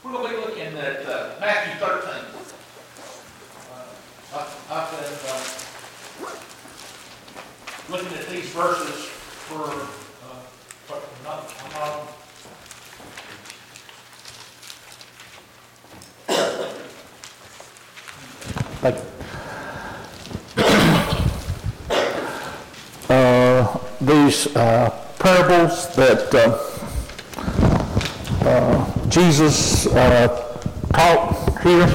We're going to be looking at Matthew 13. I've been looking at these verses for, I'm not these parables that Jesus taught here.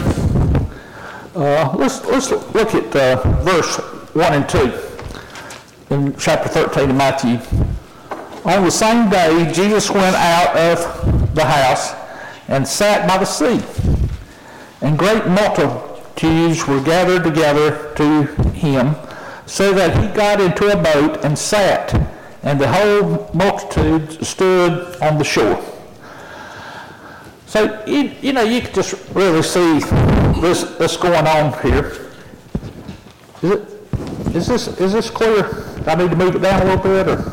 Let's look at verse 1 and 2 in chapter 13 of Matthew. On the same day, Jesus went out of the house and sat by the sea, and great multitudes were gathered together to him, so that he got into a boat and sat, and the whole multitude stood on the shore. So, you know, you can just really see this going on here. Is this clear? Do I need to move it down a little bit, or?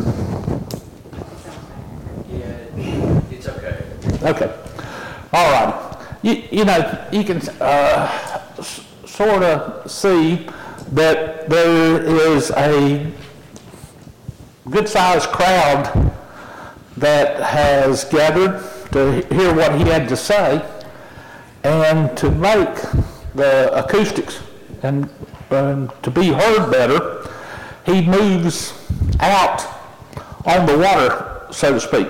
Yeah, it's okay. Okay. All right. You know, you can sort of see that there is a good-sized crowd that has gathered to hear what he had to say, and to make the acoustics and to be heard better, he moves out on the water, so to speak.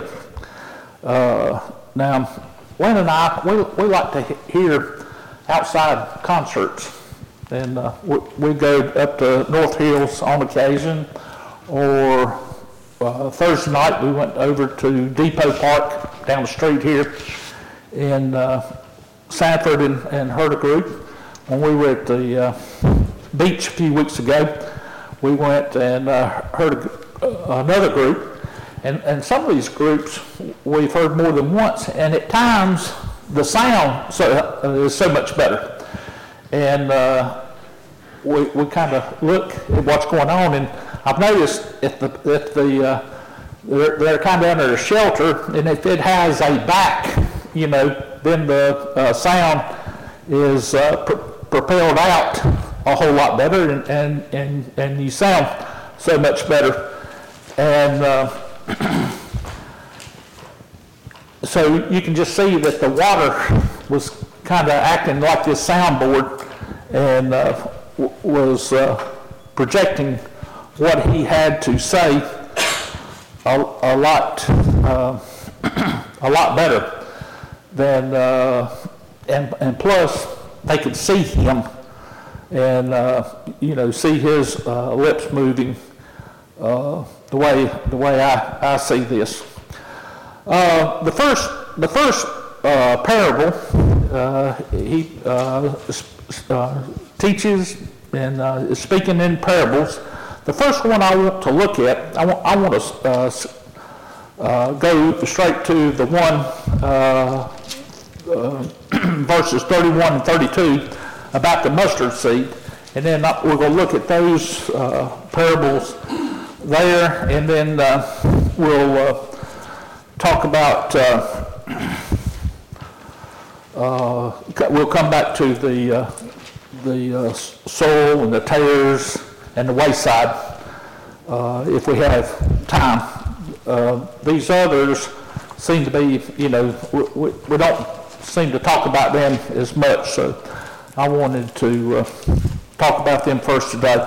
Now, Lynn and I, we like to hear outside concerts, and we go up to North Hills on occasion, or Thursday night we went over to Depot Park down the street here in Sanford and heard a group. When we were at the beach a few weeks ago, we went and heard another group. And some of these groups we've heard more than once, and at times the sound is so much better. And we kind of look at what's going on, and I've noticed if they're kind of under a shelter, and if it has a back, you know, then the sound is propelled out a whole lot better, and you sound so much better. And so you can just see that the water was kind of acting like this soundboard, and was projecting what he had to say a lot better than, and plus they could see him, and you know, see his lips moving the way I see this. The first parable, he teaches and is speaking in parables. The first one I want to look at, I want to go straight to the one verses 31 and 32 about the mustard seed, and then we're going to look at those parables there, and then we'll talk about, we'll come back to the soil and the tares and the wayside if we have time. These others seem to be, you know, we don't seem to talk about them as much, so I wanted to talk about them first today.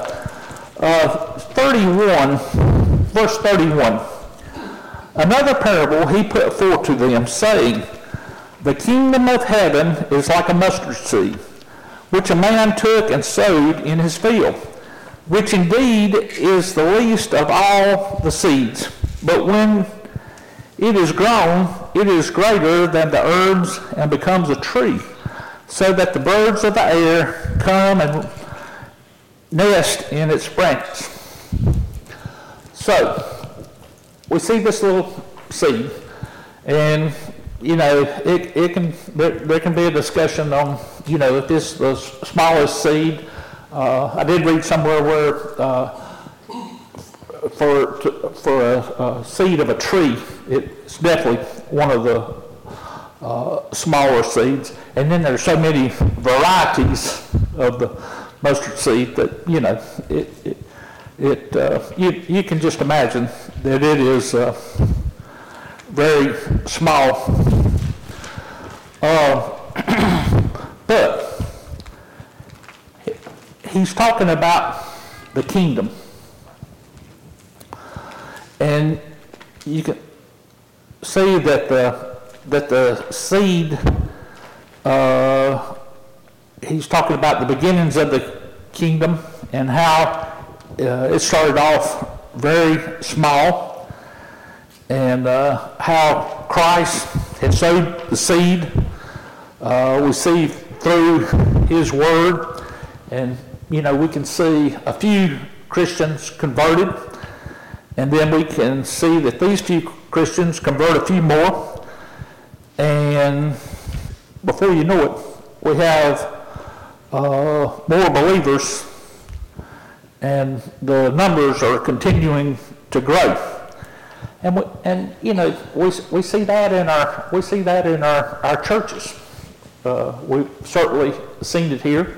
31, verse 31. Another parable he put forth to them, saying, the kingdom of heaven is like a mustard seed, which a man took and sowed in his field, which indeed is the least of all the seeds. But when it is grown, it is greater than the herbs and becomes a tree, so that the birds of the air come and nest in its branches. So, we see this little seed, and you know, there can be a discussion on, you know, if this is the smallest seed. I did read somewhere where for a seed of a tree, it's definitely one of the smaller seeds. And then there's so many varieties of the mustard seed that, you can just imagine that it is very small. But he's talking about the kingdom. And you can see that the seed, he's talking about the beginnings of the kingdom and how it started off very small, and how Christ had sowed the seed. We see through his word, and we can see a few Christians converted, and then we can see that these few Christians convert a few more, and before you know it, we have more believers, and the numbers are continuing to grow. And we see that in our churches. We've certainly seen it here.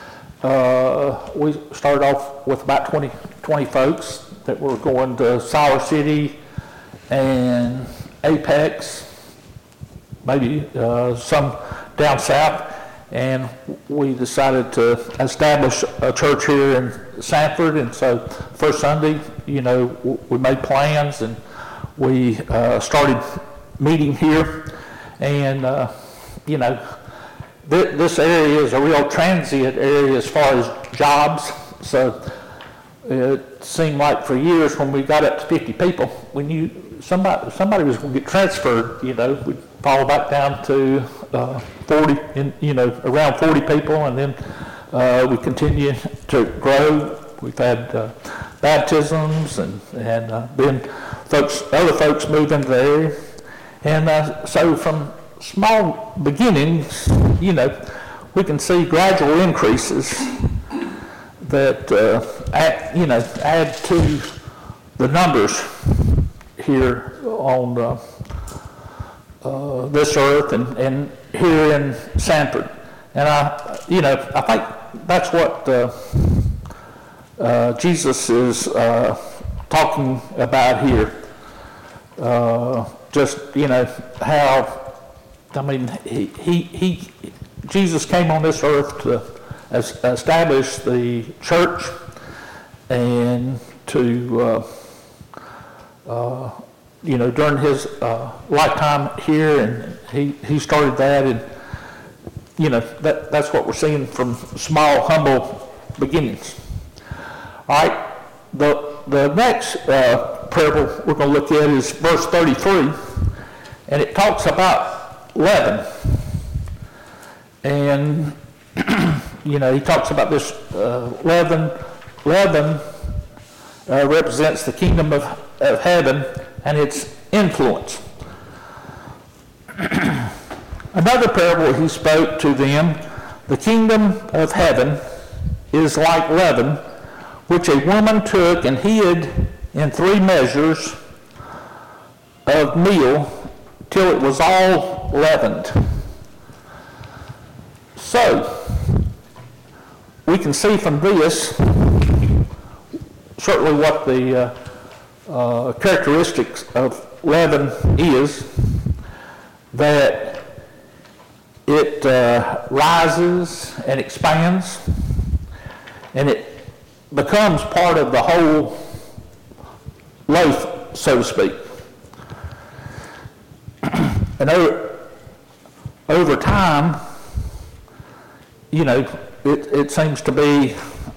We started off with about 20 folks that were going to Siler City and Apex, maybe some down south, and we decided to establish a church here in Sanford. And so first Sunday, we made plans, and we started meeting here. And this area is a real transient area as far as jobs. So it seemed like for years when we got up to 50 people, we knew somebody was going to get transferred. We'd fall back down to 40, around 40 people, and then we continue to grow. We've had baptisms, and then other folks move into the area. And so from small beginnings, we can see gradual increases that add to the numbers here on this earth and here in Sanford. And I think that's what Jesus is talking about here. How, Jesus came on this earth to establish the church and to, during his lifetime here, and he started that, and that's what we're seeing from small, humble beginnings. All right, the next parable we're going to look at is verse 33, and it talks about leaven. And, he talks about this leaven. Leaven represents the kingdom of heaven and its influence. Another parable he spoke to them, the kingdom of heaven is like leaven, which a woman took and hid in 3 measures of meal till it was all leavened. So, we can see from this certainly what the characteristics of leaven is, that it rises and expands, and it becomes part of the whole loaf, so to speak. And over time, it seems to be,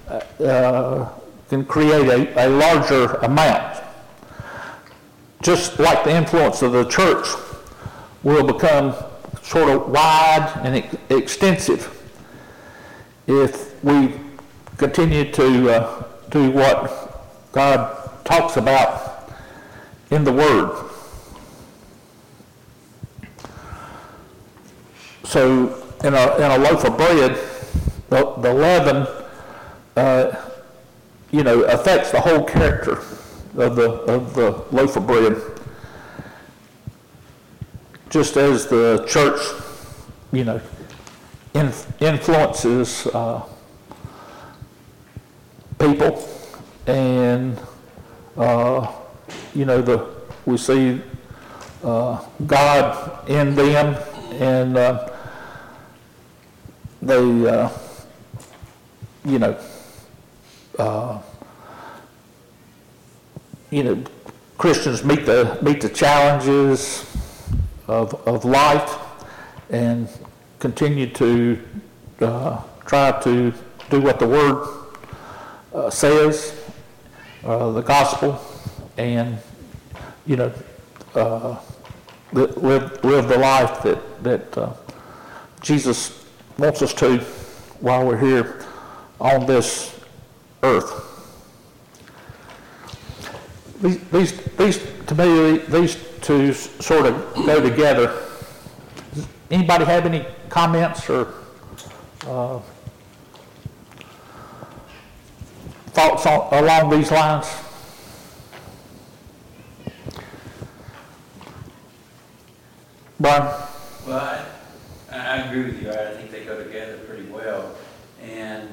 can create a larger amount. Just like the influence of the church will become sort of wide and extensive if we continue to do what God talks about in the Word. So in a loaf of bread, the leaven, affects the whole character of the loaf of bread. just as the church, you know, influences people, and you know, we see God in them, and they, you know, Christians meet the challenges of life and continue to try to do what the Word says, the gospel, and you know, live the life that Jesus wants us to while we're here on this earth. These to me, these two sort of go together. Does anybody have any comments or thoughts along these lines? Brian? Well, I agree with you. I think they go together pretty well. And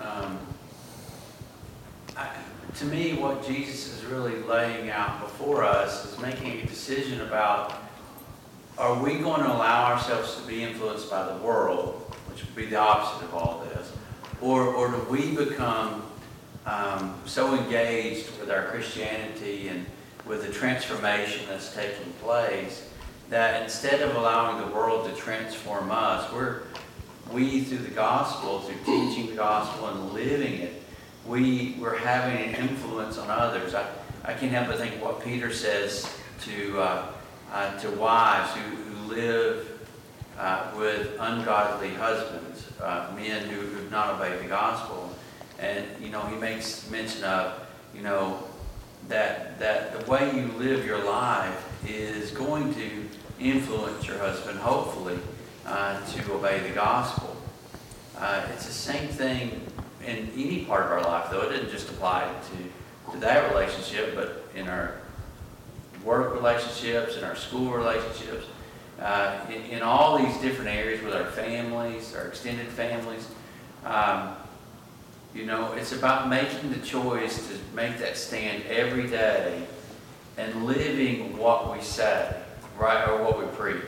to me, what Jesus is really laying out before us is making a decision about, are we going to allow ourselves to be influenced by the world, which would be the opposite of all this, or do we become so engaged with our Christianity and with the transformation that's taking place that instead of allowing the world to transform us, we through the gospel, through teaching the gospel and living it, we're having an influence on others. I can't help but think what Peter says to wives who live with ungodly husbands, men who have not obeyed the gospel. And, you know, he makes mention of, you know, that the way you live your life is going to influence your husband, hopefully, to obey the gospel. It's the same thing in any part of our life, though. It doesn't just apply to that relationship, but in our work relationships, in our school relationships, in all these different areas with our families, our extended families. You know, it's about making the choice to make that stand every day and living what we say, right, or what we preach.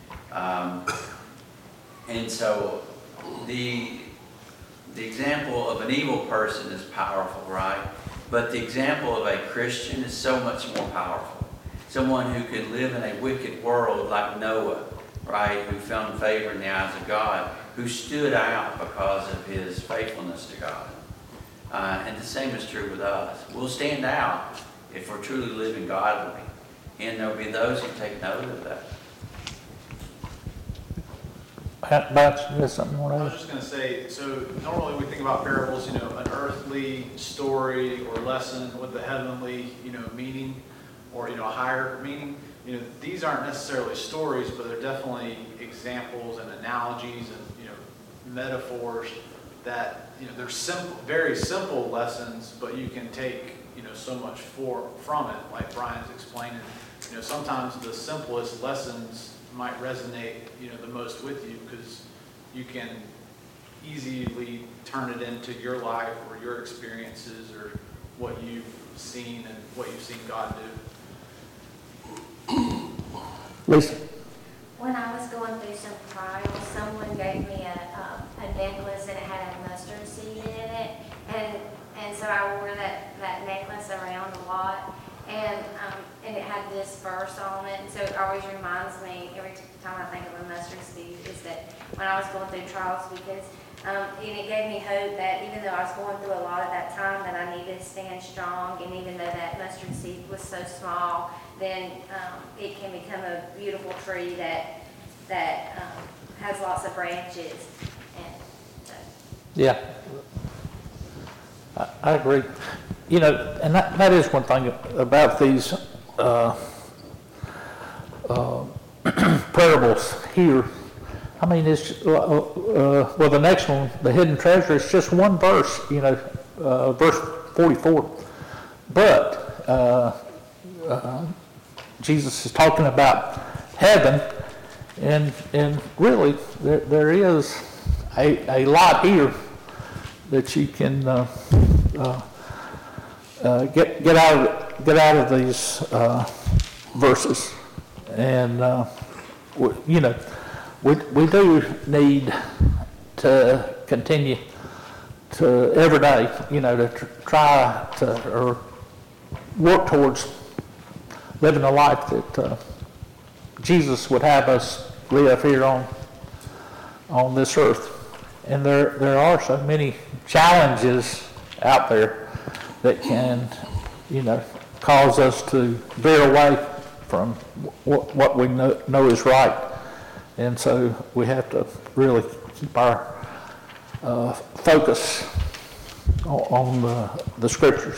And so the example of an evil person is powerful, right? But the example of a Christian is so much more powerful. Someone who could live in a wicked world like Noah, right, who found favor in the eyes of God, who stood out because of his faithfulness to God. And the same is true with us. We'll stand out if we're truly living godly. And there'll be those who take note of that. Pat, you have something more to I add? was just going to say, so normally we think about parables, you know, an earthly story or lesson with a heavenly, you know, meaning or, you know, a higher meaning. You know, these aren't necessarily stories, but they're definitely examples and analogies and, you know, metaphors that, you know, they're simple, very simple lessons, but you can take, you know, so much from it, like Brian's explaining. You know, sometimes the simplest lessons might resonate, you know, the most with you because you can easily turn it into your life or your experiences or what you've seen and what you've seen God do. Lisa? When I was going through some trials, someone gave me a necklace and it had a mustard seed in it, and so I wore that necklace around a lot, and it had this verse on it, and so it always reminds me every time I think of a mustard seed is that when I was going through trials, because and it gave me hope that even though I was going through a lot at that time, that I needed to stand strong, and even though that mustard seed was so small, then it can become a beautiful tree that has lots of branches. And so. Yeah, I agree. You know, and that is one thing about these parables here. I mean, it's well, the next one, the hidden treasure, is just one verse. You know, verse 44. But Jesus is talking about heaven, And really, there is a lot here that you can get out of these verses, and we do need to continue to every day, to try to or work towards living a life that Jesus would have us live here on this earth. And there are so many challenges out there that can, cause us to veer away from what we know is right. And so we have to really keep our focus on the scriptures.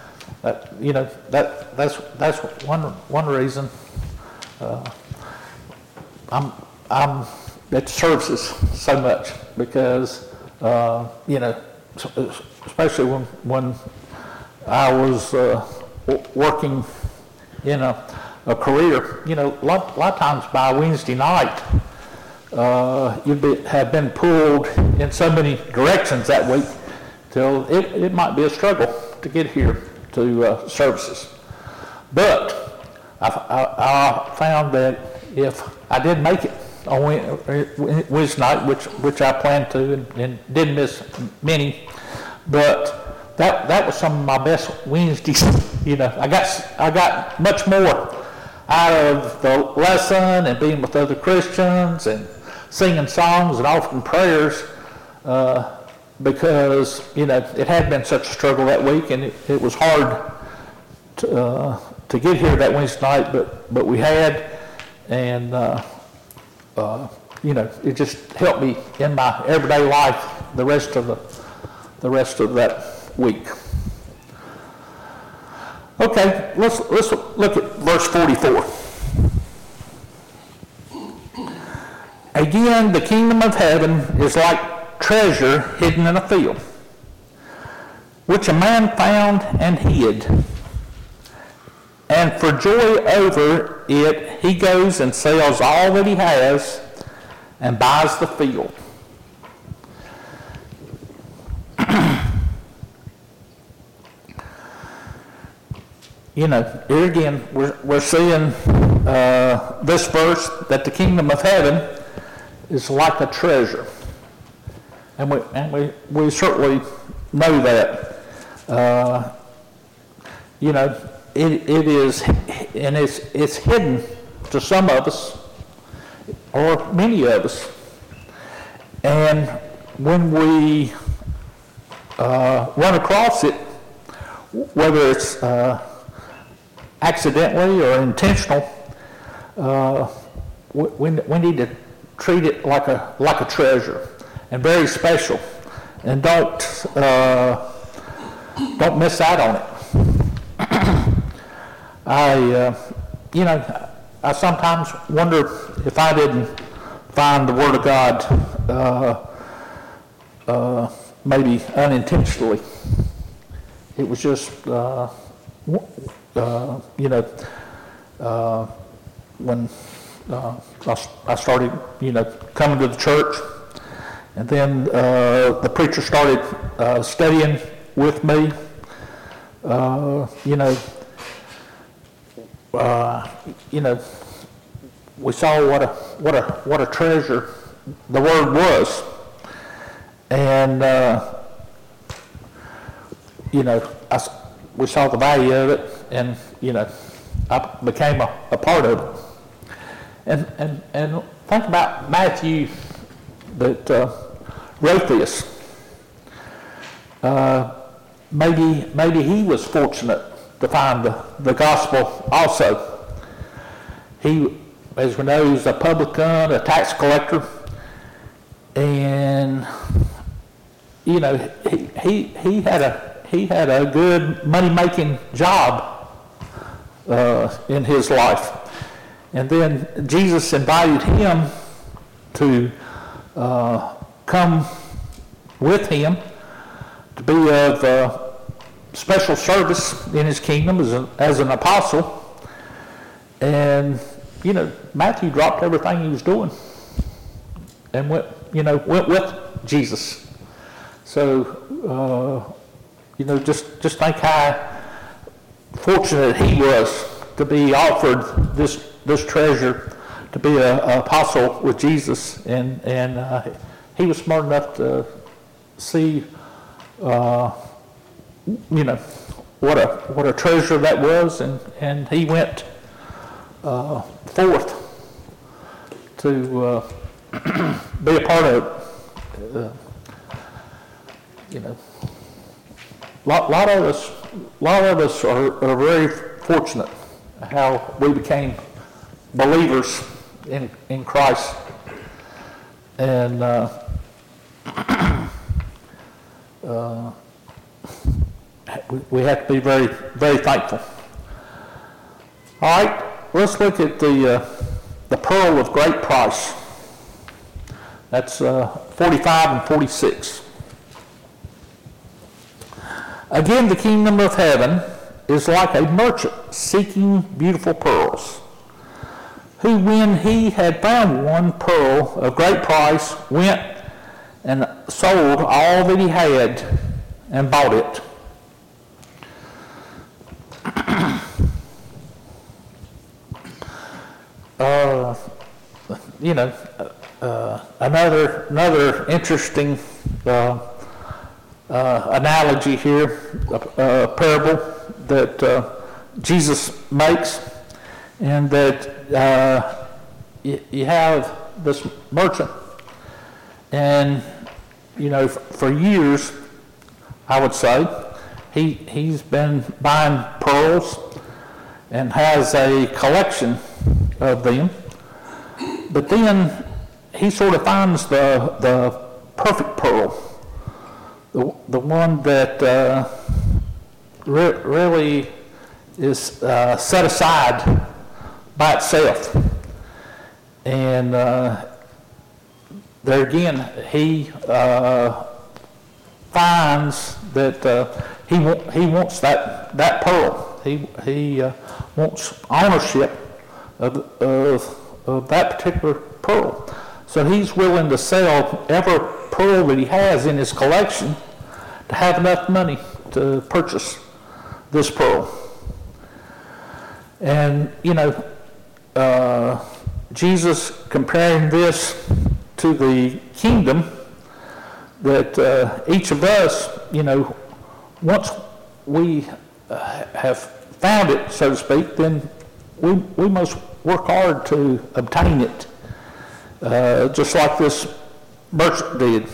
That's one reason I'm at services so much, because especially when I was working in a career, a lot of times by Wednesday night, you'd have been pulled in so many directions that week till it might be a struggle to get here to services. But I found that if I did make it on Wednesday night, which I planned to, and didn't miss many, but that was some of my best Wednesdays. I got much more out of the lesson and being with other Christians and singing songs and offering prayers, because it had been such a struggle that week, and it was hard to get here that Wednesday night, but we had, and it just helped me in my everyday life the rest of that week. Okay, let's look at verse 44. Again, the kingdom of heaven is like treasure hidden in a field, which a man found and hid. And for joy over it, he goes and sells all that he has and buys the field. Here again, we're seeing this verse that the kingdom of heaven is like a treasure, and we certainly know that. It is, and it's hidden to some of us, or many of us. And when we run across it, whether it's accidentally or intentional, we need to treat it like a treasure, and very special, and don't miss out on it. I sometimes wonder if I didn't find the Word of God, maybe unintentionally. It was just, when I started, coming to the church, and then the preacher started studying with me. We saw what a treasure the Word was, and we saw the value of it, and I became a part of it. And think about Matthew that wrote this. Maybe he was fortunate to find the gospel also. He, as we know, he was a publican, a tax collector, and he had a good money-making job in his life. And then Jesus invited him to come with him to be of special service in his kingdom as an apostle. And Matthew dropped everything he was doing and went with Jesus. So, just think how fortunate he was to be offered this treasure, to be an apostle with Jesus, and he was smart enough to see, what a treasure that was, and he went forth to be a part of it. A lot of us are very fortunate how we became believers in Christ, and we have to be very, very thankful. All right, let's look at the pearl of great price. That's 45 and 46. Again, the kingdom of heaven is like a merchant seeking beautiful pearls, who, when he had found one pearl of great price, went and sold all that he had and bought it. Another interesting analogy here, a parable that Jesus makes, and that you have this merchant, and for years, I would say, he's been buying pearls and has a collection of them, but then he sort of finds the perfect pearl, the one that really is set aside by itself. And there again, he finds that he wants that pearl. He wants ownership of that particular pearl. So he's willing to sell every pearl that he has in his collection to have enough money to purchase this pearl. And, Jesus comparing this to the kingdom, that each of us, once we have found it, so to speak, then we must work hard to obtain it, just like this merchant did.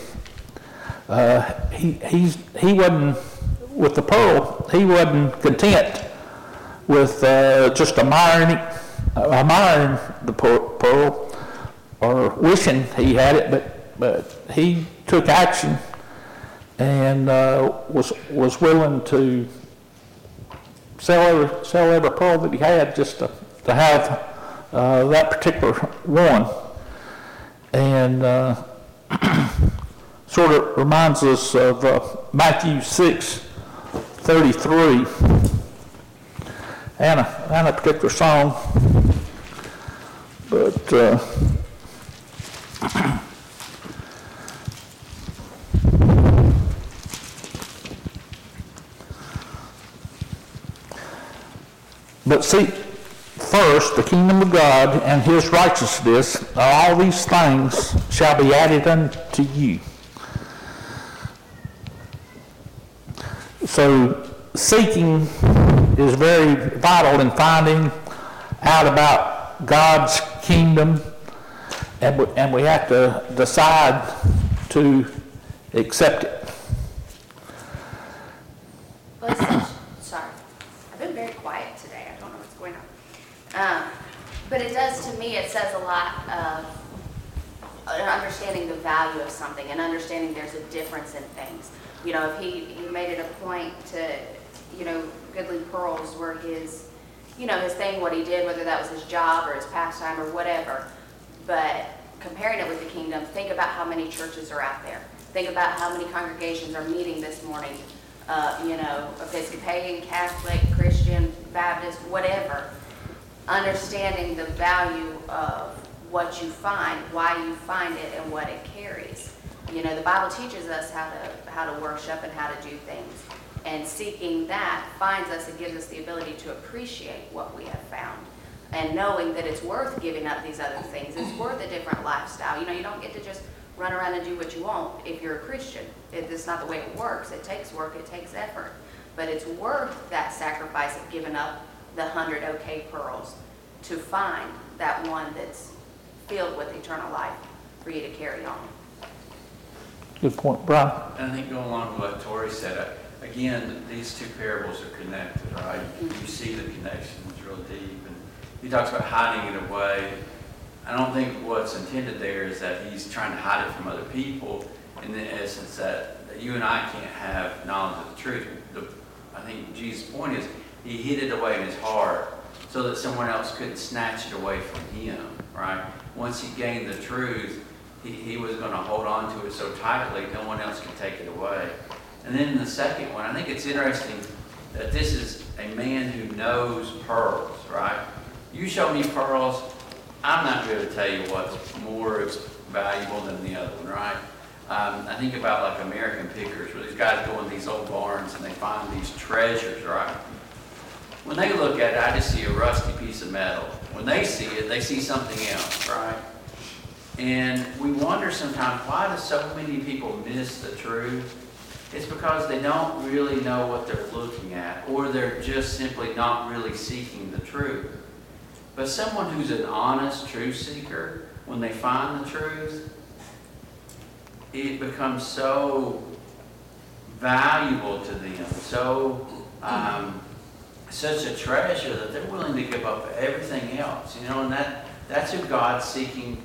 He wasn't, with the pearl, he wasn't content with just admiring the pearl or wishing he had it, but he took action and was willing to sell every pearl that he had just to have that particular one. And sort of reminds us of Matthew 6:33 and a particular song, but but seek first the kingdom of God and his righteousness, all these things shall be added unto you. So seeking is very vital in finding out about God's kingdom, and we have to decide to accept it. Well, sorry, I've been very quiet today. I don't know what's going on. But it does, to me, it says a lot of understanding the value of something and understanding there's a difference in things. If he made it a point to, goodly pearls were his, his thing, what he did, whether that was his job or his pastime or whatever. But comparing it with the kingdom, think about how many churches are out there. Think about how many congregations are meeting this morning. Episcopalian, Catholic, Christian, Baptist, whatever. understanding the value of what you find, why you find it, and what it carries. You know, the Bible teaches us how to worship and how to do things. And seeking that finds us and gives us the ability to appreciate what we have found. And knowing that it's worth giving up these other things. It's worth a different lifestyle. You know, you don't get to just run around and do what you want if you're a Christian. It's not the way it works. It takes work, it takes effort. But it's worth that sacrifice of giving up the 100 okay pearls to find that one that's filled with eternal life for you to carry on. Good point, Brian. And I think going along with what Tori said, again, these two parables are connected, right? You see the connection is real deep. And he talks about hiding it away. I don't think what's intended there is that he's trying to hide it from other people in the essence that you and I can't have knowledge of the truth. I think Jesus' point is he hid it away in his heart so that someone else couldn't snatch it away from him, right? Once he gained the truth, he was going to hold on to it so tightly no one else could take it away. And then the second one, I think it's interesting that this is a man who knows pearls, right? You show me pearls, I'm not going to tell you what's more valuable than the other one, right? I think about like American Pickers, where these guys go in these old barns and they find these treasures, right? When they look at it, I just see a rusty piece of metal. When they see it, they see something else, right? And we wonder sometimes, why do so many people miss the truth? It's because they don't really know what they're looking at, or they're just simply not really seeking the truth. But someone who's an honest truth seeker, when they find the truth, it becomes so valuable to them, so such a treasure that they're willing to give up everything else, you know, and that's who God's seeking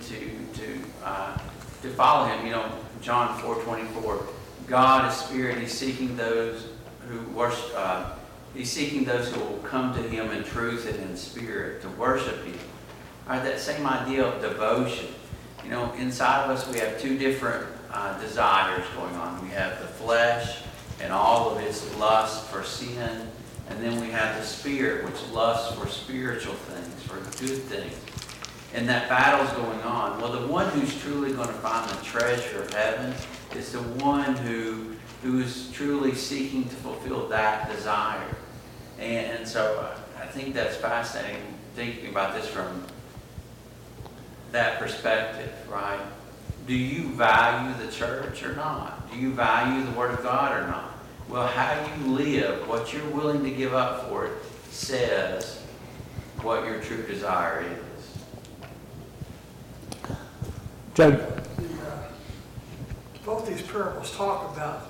to follow him. You know, John 4:24, God is spirit. He's seeking those who worship. He's seeking those who will come to him in truth and in spirit to worship him. All right, that same idea of devotion. You know, inside of us we have two different desires going on. We have the flesh and all of its lust for sin, and then we have the spirit, which lusts for spiritual things, for good things. And that battle's going on. Well, the one who's truly going to find the treasure of heaven is the one who is truly seeking to fulfill that desire. And so I think that's fascinating, thinking about this from that perspective, right? Do you value the church or not? Do you value the Word of God or not? Well, how you live, what you're willing to give up for it, says what your true desire is. Jody? Both these parables talk about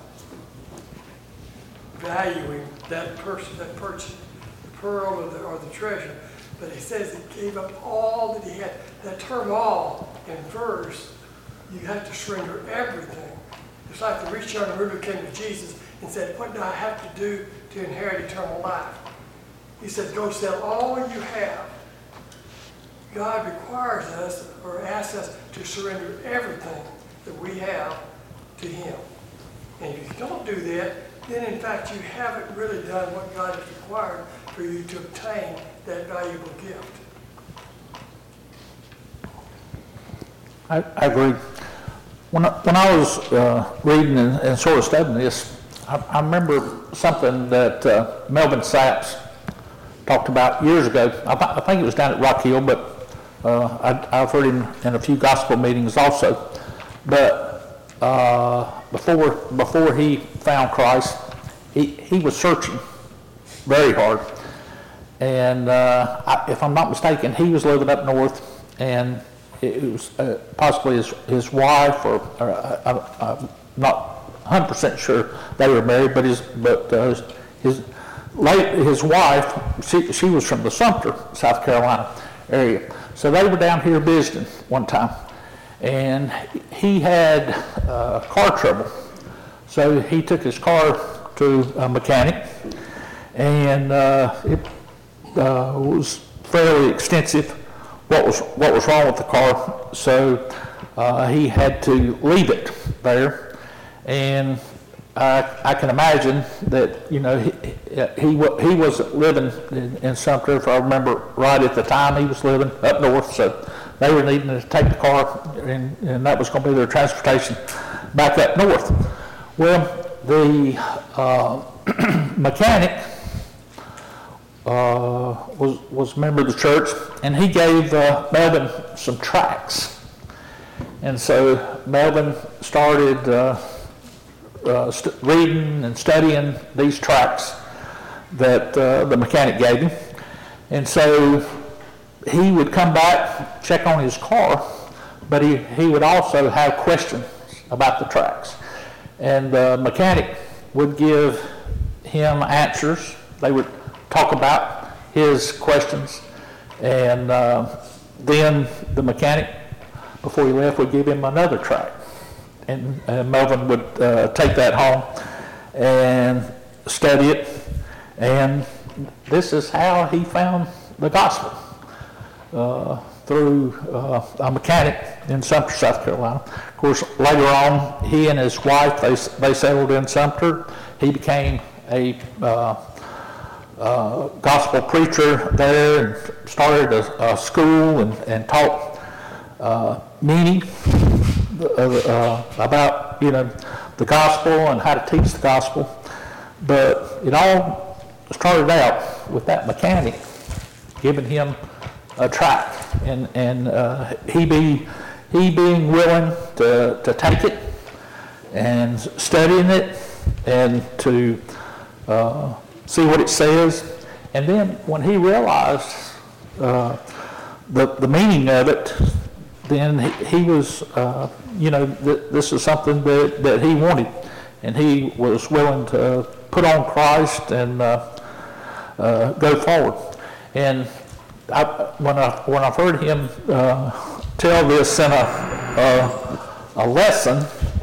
valuing that person that purchased the pearl or the treasure, but he says he gave up all that he had. That term "all" in verse, you have to surrender everything. It's like the rich young ruler came to Jesus and said, "What do I have to do to inherit eternal life?" He said, "Go sell all you have." God requires us or asks us to surrender everything that we have to him. And if you don't do that, then in fact you haven't really done what God has required for you to obtain that valuable gift. I agree. When I was reading and sort of studying this, I remember something that Melvin Saps talked about years ago. I think it was down at Rock Hill, but I've heard him in a few gospel meetings also. But before he found Christ, he was searching very hard. And if I'm not mistaken, he was living up north, and it was possibly his wife, or I'm not 100% sure they were married, but his wife, she was from the Sumter, South Carolina area. So they were down here visiting one time, and he had car trouble. So he took his car to a mechanic, and it was fairly extensive what was wrong with the car. So he had to leave it there, and I can imagine that, you know, he was living in Sumter, if I remember right, at the time. He was living up north, so they were needing to take the car, and that was going to be their transportation back up north. Well, the mechanic was a member of the church, and he gave Melvin some tracts. And so Melvin started reading and studying these tracts that the mechanic gave him. And so he would come back, check on his car, but he would also have questions about the tracts. And the mechanic would give him answers. They would talk about his questions, and then the mechanic, before he left, would give him another tract. And Melvin would take that home and study it, and this is how he found the gospel, through a mechanic in Sumter, South Carolina. Of course, later on, he and his wife, they settled in Sumter. He became a gospel preacher there and started a school and taught meaning about, you know, the gospel and how to teach the gospel. But it all started out with that mechanic giving him a tract, and he being willing to take it and studying it and to see what it says. And then when he realized the meaning of it, then he was, you know, this is something that he wanted, and he was willing to put on Christ and go forward. And when I've heard him tell this in a lesson,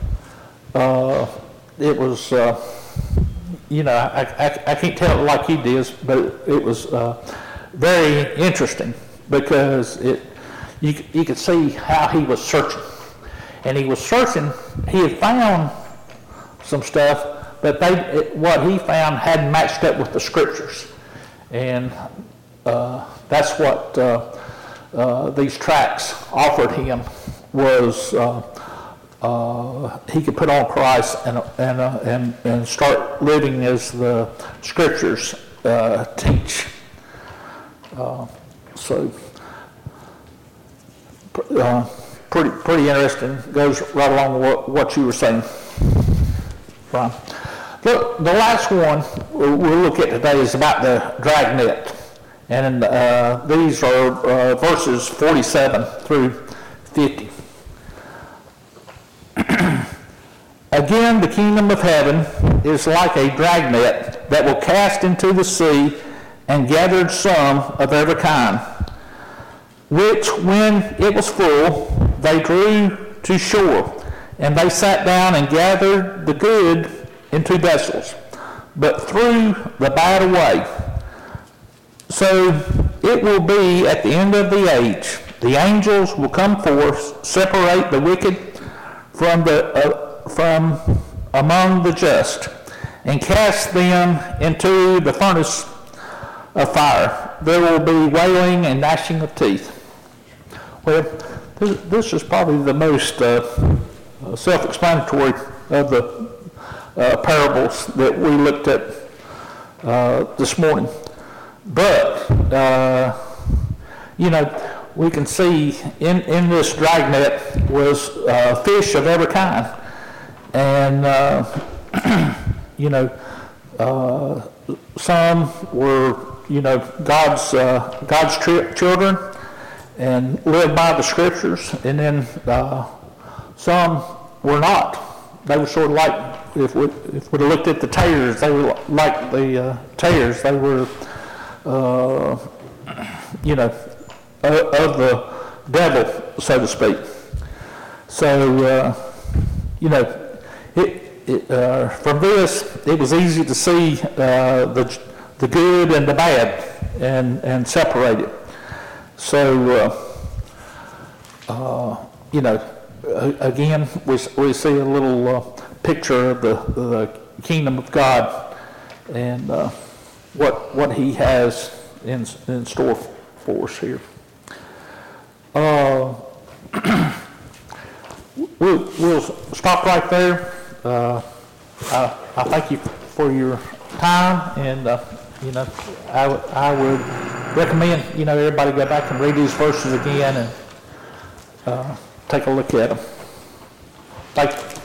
it was, you know, I can't tell it like he did, but it was very interesting, because you could see how he was searching. And he was searching, he had found some stuff, but what he found hadn't matched up with the scriptures. And that's what these tracts offered him, was he could put on Christ and start living as the scriptures teach. So pretty interesting. Goes right along with what you were saying, Brian. The last one we'll look at today is about the dragnet. And these are verses 47 through 50. Again, the kingdom of heaven is like a dragnet that will cast into the sea and gathered some of every kind, which when it was full, they drew to shore, and they sat down and gathered the good into vessels, but threw the bad away. So it will be at the end of the age. The angels will come forth, separate the wicked from among the just, and cast them into the furnace of fire. There will be wailing and gnashing of teeth. Well, this is probably the most self-explanatory of the parables that we looked at this morning. But, you know, we can see in this dragnet was fish of every kind. And, you know, some were, you know, God's children and lived by the scriptures, and then some were not. They were sort of like, if we'd have looked at the tares, they were like the tares. They were, you know, of the devil, so to speak. So, you know, from this, it was easy to see the good and the bad and separate it. So, you know, again, we see a little picture of the kingdom of God and what He has in store for us here. We'll stop right there. I thank you for your time, and I would recommend everybody go back and read these verses again and take a look at them. Thank you.